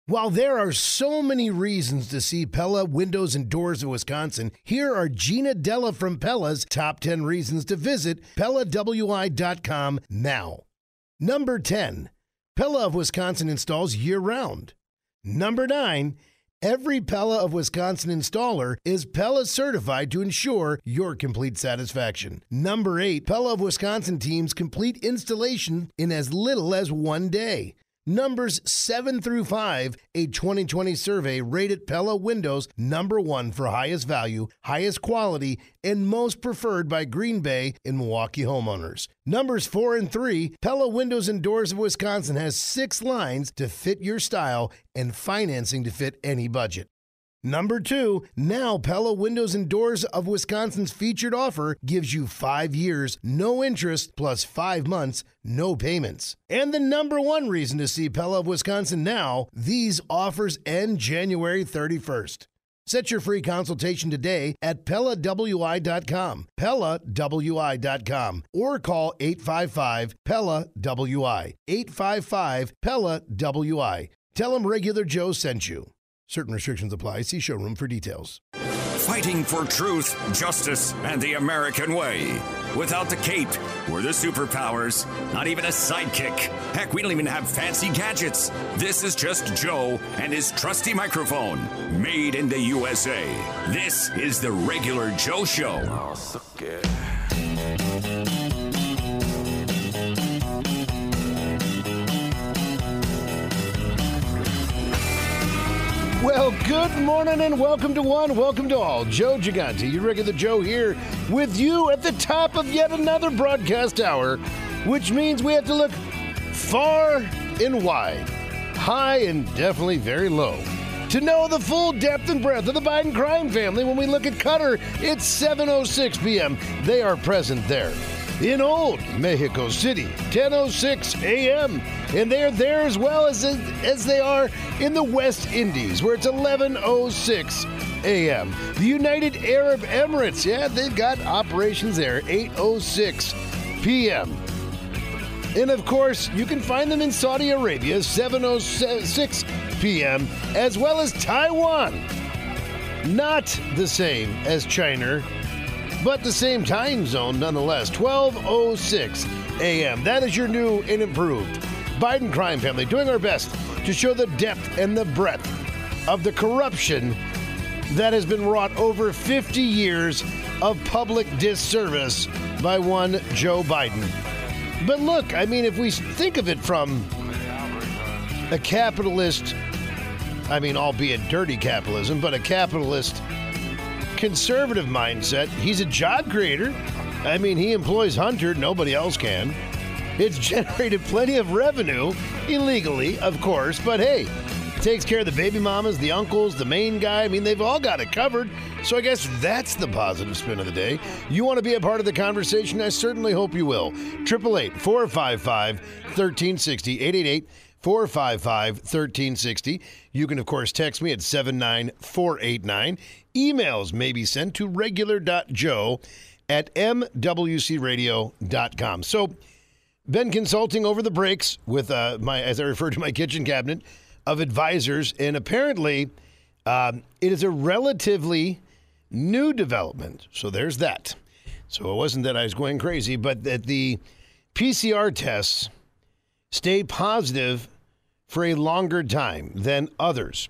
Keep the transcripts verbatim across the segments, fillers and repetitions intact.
While there are so many reasons to see Pella Windows and Doors of Wisconsin, here are Gina Della from Pella's top ten reasons to visit Pella W I dot com now. Number ten, Pella of Wisconsin installs year-round. Number nine, every Pella of Wisconsin installer is Pella certified to ensure your complete satisfaction. Number eight, Pella of Wisconsin teams complete installation in as little as one day. Numbers seven through five, a twenty twenty survey rated Pella Windows number one for highest value, highest quality, and most preferred by Green Bay and Milwaukee homeowners. Numbers four and three, Pella Windows and Doors of Wisconsin has six lines to fit your style and financing to fit any budget. Number two, now Pella Windows and Doors of Wisconsin's featured offer gives you five years, no interest, plus five months, no payments. And the number one reason to see Pella of Wisconsin now, these offers end January thirty-first. Set your free consultation today at Pella W I dot com, Pella W I dot com, or call eight five five, Pella W I, eight five five, Pella W I. Tell them Regular Joe sent you. Certain restrictions apply. See showroom for details. Fighting for truth, justice, and the American way. Without the cape or the superpowers, not even a sidekick. Heck, we don't even have fancy gadgets. This is just Joe and his trusty microphone, made in the U S A. This is the Regular Joe Show. Oh, so good. Well, good morning and welcome to one, welcome to all. Joe Gigante, your regular Joe here with you at the top of yet another broadcast hour, which means we have to look far and wide, high and definitely very low, to know the full depth and breadth of the Biden crime family. When we look at Qatar, it's seven oh six p.m. They are present there. In Old Mexico City, ten oh six a.m., and they're there as well as, as they are in the West Indies, where it's eleven oh six a.m. The United Arab Emirates, yeah, they've got operations there, eight oh six p.m. And, of course, you can find them in Saudi Arabia, seven oh six p.m., as well as Taiwan. Not the same as China, but the same time zone nonetheless, twelve oh six a.m. That is your new and improved Biden crime family, doing our best to show the depth and the breadth of the corruption that has been wrought over fifty years of public disservice by one Joe Biden. But look, I mean, if we think of it from a capitalist, I mean, albeit dirty capitalism, but a capitalist conservative mindset, he's a job creator. I mean, he employs Hunter, nobody else can. It's generated plenty of revenue, illegally, of course, but hey, takes care of the baby mamas, the uncles, the main guy. I mean, they've all got it covered. So I guess that's the positive spin of the day. You want to be a part of the conversation? I certainly hope you will. eight eight eight, four five five, one three six zero, eight eight eight, four five five, one three six zero. You can, of course, text me at seven nine four eight nine. Emails may be sent to regular dot joe at m w c radio dot com. So, been consulting over the breaks with uh, my, as I refer to my kitchen cabinet of advisors, and apparently um, it is a relatively new development. So there's that. So it wasn't that I was going crazy, but that the P C R tests stay positive for a longer time than others.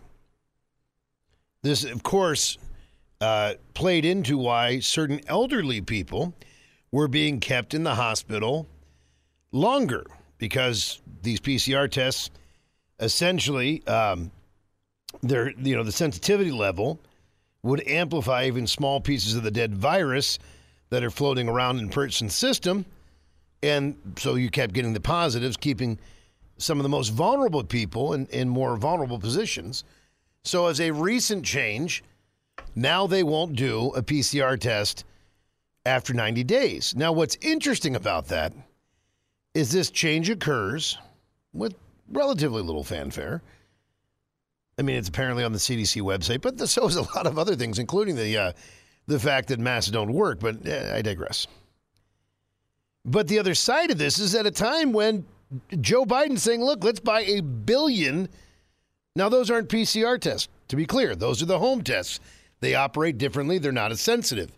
This, of course, uh, played into why certain elderly people were being kept in the hospital longer, because these P C R tests essentially, um, they're, you know, the sensitivity level would amplify even small pieces of the dead virus that are floating around in a person's system. And so you kept getting the positives, keeping some of the most vulnerable people in, in more vulnerable positions. So as a recent change, now they won't do a P C R test after ninety days. Now, what's interesting about that is this change occurs with relatively little fanfare. I mean, it's apparently on the C D C website, but so is a lot of other things, including the uh, the fact that masks don't work, but eh, I digress. But the other side of this is at a time when Joe Biden's saying, look, let's buy a billion Now, those aren't P C R tests, to be clear. Those are the home tests. They operate differently. They're not as sensitive.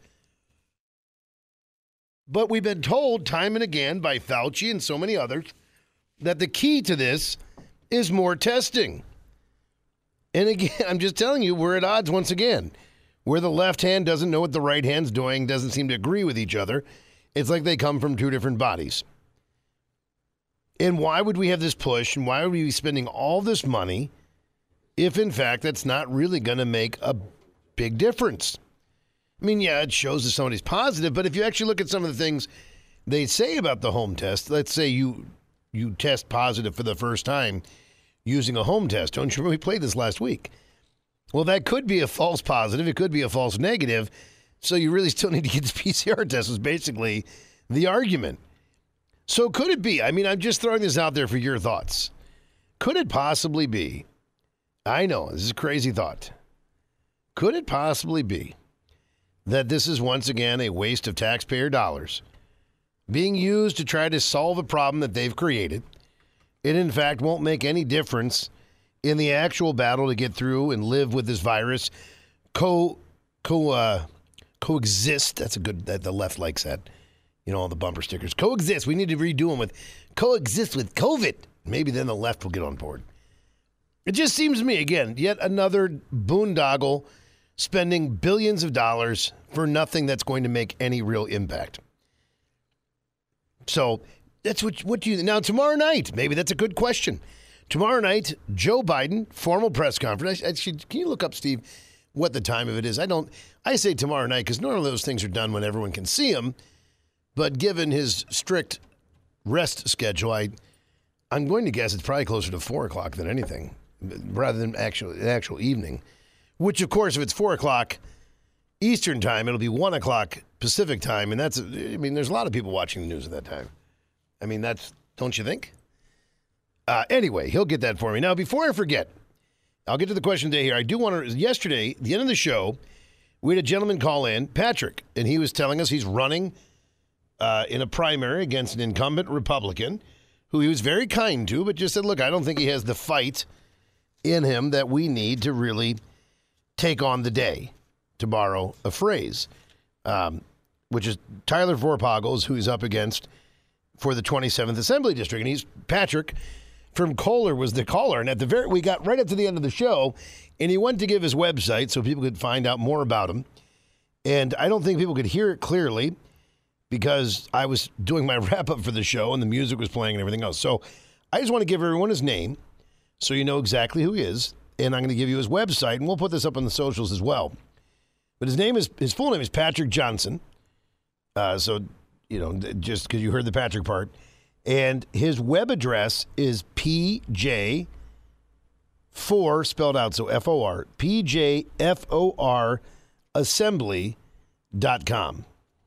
But we've been told time and again by Fauci and so many others that the key to this is more testing. And again, I'm just telling you, we're at odds once again. Where the left hand doesn't know what the right hand's doing, doesn't seem to agree with each other. It's like they come from two different bodies. And why would we have this push, and why would we be spending all this money if, in fact, that's not really going to make a big difference? I mean, yeah, it shows that somebody's positive, but if you actually look at some of the things they say about the home test, let's say you you test positive for the first time using a home test. Don't you remember we played this last week? Well, that could be a false positive. It could be a false negative. So you really still need to get the P C R test is basically the argument. So could it be? I mean, I'm just throwing this out there for your thoughts. Could it possibly be? I know, this is a crazy thought. Could it possibly be that this is once again a waste of taxpayer dollars being used to try to solve a problem that they've created? It, in fact, won't make any difference in the actual battle to get through and live with this virus, co, co, uh, coexist. That's a good, that the left likes that. You know, all the bumper stickers. Coexist. We need to redo them with coexist with COVID. Maybe then the left will get on board. It just seems to me, again, yet another boondoggle spending billions of dollars for nothing that's going to make any real impact. So that's what, what you, now tomorrow night, maybe that's a good question. Tomorrow night, Joe Biden, formal press conference. Actually, can you look up, Steve, what the time of it is? I don't, I say tomorrow night because normally those things are done when everyone can see them. But given his strict rest schedule, I, I'm going to guess it's probably closer to four o'clock than anything, rather than actual, actual evening. Which, of course, if it's four o'clock Eastern time, it'll be one o'clock Pacific time. And that's, I mean, there's a lot of people watching the news at that time. I mean, that's, don't you think? Uh, anyway, he'll get that for me. Now, before I forget, I'll get to the question today here. I do want to, yesterday, at the end of the show, we had a gentleman call in, Patrick, and he was telling us he's running uh, in a primary against an incumbent Republican who he was very kind to, but just said, look, I don't think he has the fight in him that we need to really take on the day, to borrow a phrase, um, which is Tyler Vorpagels, who he's up against for the twenty-seventh Assembly District. And he's Patrick from Kohler was the caller. And at the very, we got right up to the end of the show, and he went to give his website so people could find out more about him. And I don't think people could hear it clearly because I was doing my wrap up for the show and the music was playing and everything else. So I just want to give everyone his name so you know exactly who he is. And I'm going to give you his website, and we'll put this up on the socials as well. But his name is, his full name is Patrick Johnson. Uh, so, you know, just because you heard the Patrick part. And his web address is P J four, spelled out, so F O R, P J F O R assembly dot com.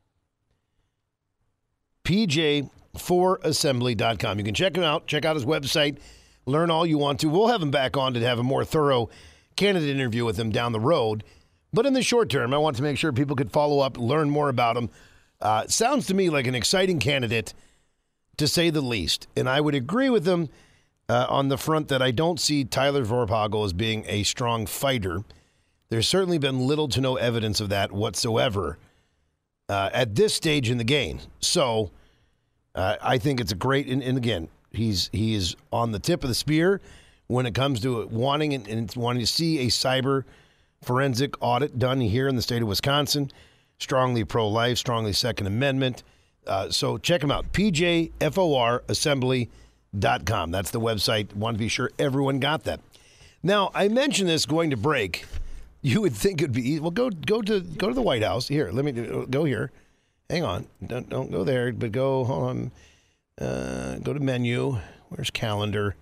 P J four assembly dot com. You can check him out, check out his website, learn all you want to. We'll have him back on to have a more thorough candidate interview with him down the road. But in the short term, I want to make sure people could follow up, learn more about him. Uh, sounds to me like an exciting candidate, to say the least. And I would agree with him uh, on the front that I don't see Tyler Vorpagel as being a strong fighter. There's certainly been little to no evidence of that whatsoever uh, at this stage in the game. So uh, I think it's a great, and, and again, he's he is on the tip of the spear when it comes to wanting and, and wanting to see a cyber forensic audit done here in the state of Wisconsin. Strongly pro-life, strongly Second Amendment. Uh, so check them out, P J F O R assembly dot com. That's the website. Want to be sure everyone got that. Now, I mentioned this going to break. You would think it'd be easy. Well, go go to go to the White House. Here, let me do, go here. Hang on. Don't, don't go there, but go, hold on. Uh, go to menu. Where's calendar?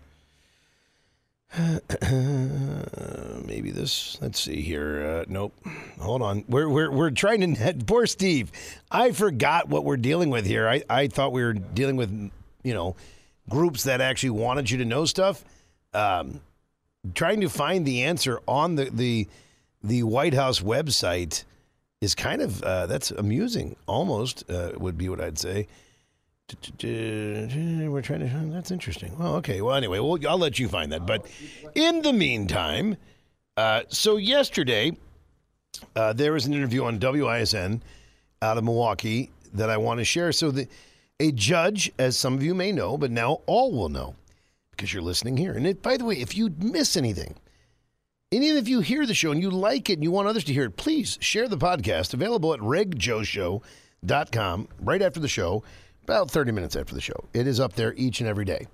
Maybe this. Let's see here. Uh, nope. Hold on. We're we're we're trying to net. Poor Steve. I forgot what we're dealing with here. I, I thought we were dealing with, you know, groups that actually wanted you to know stuff. Um, trying to find the answer on the the the White House website is kind of uh, that's amusing. Almost uh, would be what I'd say. We're trying to. That's interesting. Well, okay. Well, anyway, well, I'll let you find that. But in the meantime, uh, so yesterday uh, there was an interview on W I S N out of Milwaukee that I want to share. So the, a judge, as some of you may know, but now all will know because you're listening here. And it, by the way, if you miss anything, and even if you hear the show and you like it and you want others to hear it, please share the podcast. Available at reg joe show dot com right after the show, about thirty minutes after the show. It is up there each and every day.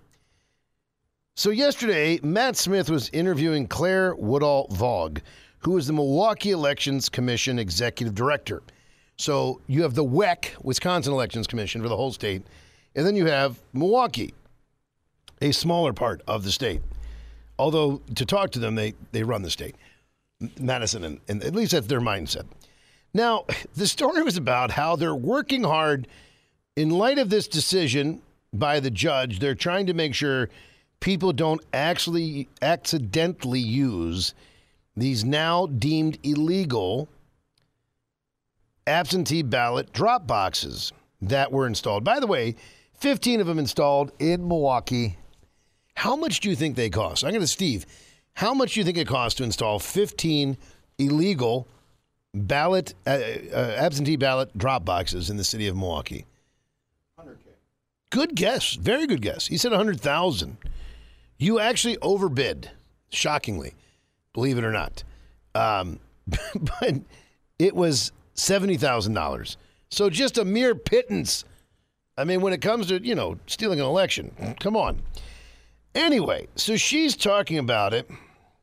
So yesterday, Matt Smith was interviewing Claire Woodall-Vaugh, who is the Milwaukee Elections Commission Executive Director. So you have the W E C, Wisconsin Elections Commission, for the whole state, and then you have Milwaukee, a smaller part of the state. Although, to talk to them, they, they run the state, Madison, and, and at least that's their mindset. Now, the story was about how they're working hard in light of this decision by the judge. They're trying to make sure people don't actually accidentally use these now deemed illegal absentee ballot drop boxes that were installed. By the way, fifteen of them installed in Milwaukee. How much do you think they cost? I'm going to Steve. How much do you think it costs to install fifteen illegal ballot uh, uh, absentee ballot drop boxes in the city of Milwaukee? one hundred K. Good guess. Very good guess. He said one hundred thousand dollars. You actually overbid, shockingly, believe it or not. Um, but it was seventy thousand dollars. So just a mere pittance. I mean, when it comes to, you know, stealing an election, come on. Anyway, so she's talking about it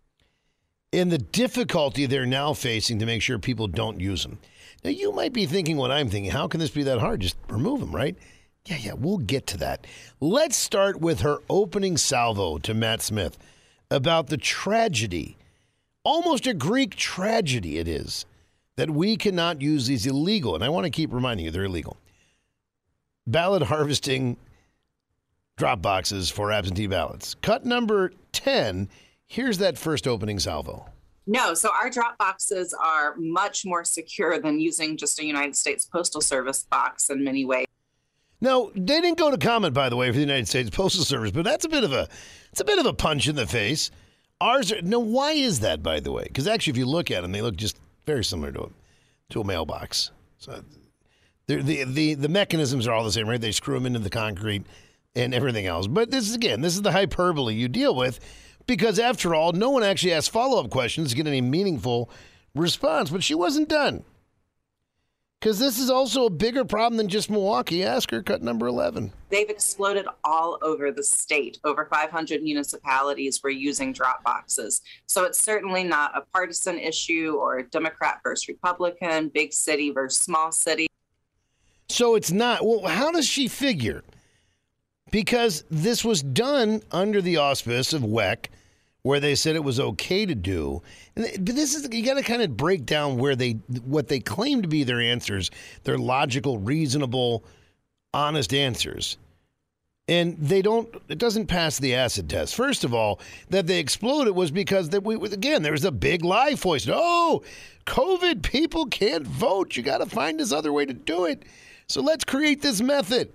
and the difficulty they're now facing to make sure people don't use them. Now, you might be thinking what I'm thinking. How can this be that hard? Just remove them, right? Yeah, yeah, we'll get to that. Let's start with her opening salvo to Matt Smith about the tragedy, almost a Greek tragedy it is, that we cannot use these illegal, and I want to keep reminding you they're illegal, ballot harvesting drop boxes for absentee ballots. Cut number ten, here's that first opening salvo. No, so our drop boxes are much more secure than using just a United States Postal Service box in many ways. Now, they didn't go to comment, by the way, for the United States Postal Service, but that's a bit of a it's a bit of a punch in the face. Ours are, now, why is that, by the way? Because actually, if you look at them, they look just very similar to a, to a mailbox. So the, the, the mechanisms are all the same, right? They screw them into the concrete and everything else. But this is, again, this is the hyperbole you deal with because, after all, no one actually asked follow-up questions to get any meaningful response. But she wasn't done. Because this is also a bigger problem than just Milwaukee. Ask her, cut number eleven. They've exploded all over the state. Over five hundred municipalities were using drop boxes. So it's certainly not a partisan issue or Democrat versus Republican, big city versus small city. So it's not. Well, how does she figure? Because this was done under the auspice of W E C, where they said it was okay to do. And but this is, you got to kind of break down where they, what they claim to be their answers, their logical, reasonable, honest answers. And they don't, it doesn't pass the acid test. First of all, that they exploded was because that we, again, there was a big lie voiced. Oh, COVID, people can't vote. You got to find this other way to do it. So let's create this method.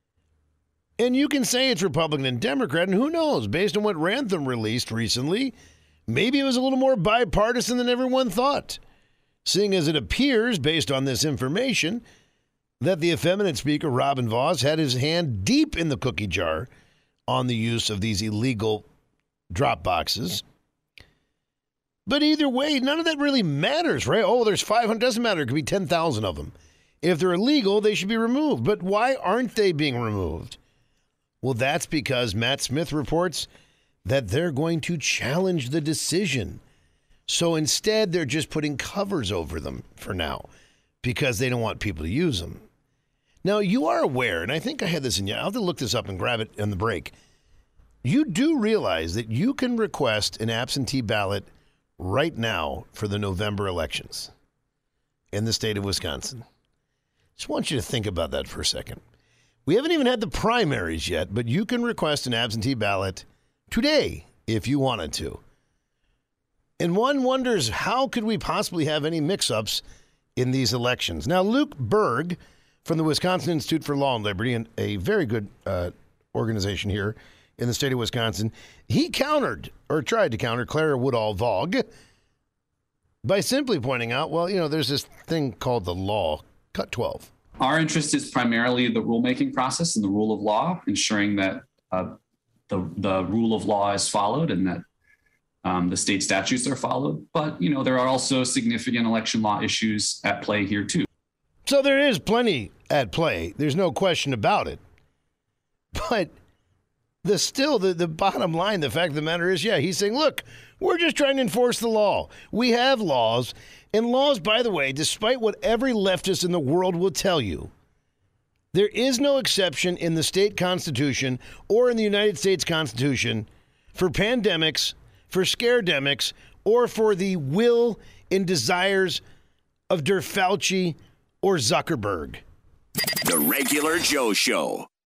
And you can say it's Republican and Democrat, and who knows, based on what Rantham released recently, maybe it was a little more bipartisan than everyone thought, seeing as it appears, based on this information, that the effeminate speaker, Robin Vos, had his hand deep in the cookie jar on the use of these illegal drop boxes. But either way, none of that really matters, right? Oh, there's five hundred, doesn't matter, it could be ten thousand of them. If they're illegal, they should be removed. But why aren't they being removed? Well, that's because Matt Smith reports that they're going to challenge the decision. So instead, they're just putting covers over them for now because they don't want people to use them. Now, you are aware, and I think I had this in you. I'll have to look this up and grab it on the break. You do realize that you can request an absentee ballot right now for the November elections in the state of Wisconsin. Just want you to think about that for a second. We haven't even had the primaries yet, but you can request an absentee ballot today if you wanted to. And one wonders, how could we possibly have any mix-ups in these elections? Now, Luke Berg from the Wisconsin Institute for Law and Liberty, and a very good uh, organization here in the state of Wisconsin. He countered, or tried to counter, Clara Woodall-Vogg by simply pointing out, well, you know, there's this thing called the law. Cut twelve. Our interest is primarily the rulemaking process and the rule of law, ensuring that uh, the the rule of law is followed and that um, the state statutes are followed. But, you know, there are also significant election law issues at play here, too. So there is plenty at play. There's no question about it. But the still, the, the bottom line, the fact of the matter is, yeah, he's saying, look, we're just trying to enforce the law. We have laws. And laws, by the way, despite what every leftist in the world will tell you, there is no exception in the state constitution or in the United States Constitution for pandemics, for scaredemics, or for the will and desires of Der Fauci or Zuckerberg. The Regular Joe Show.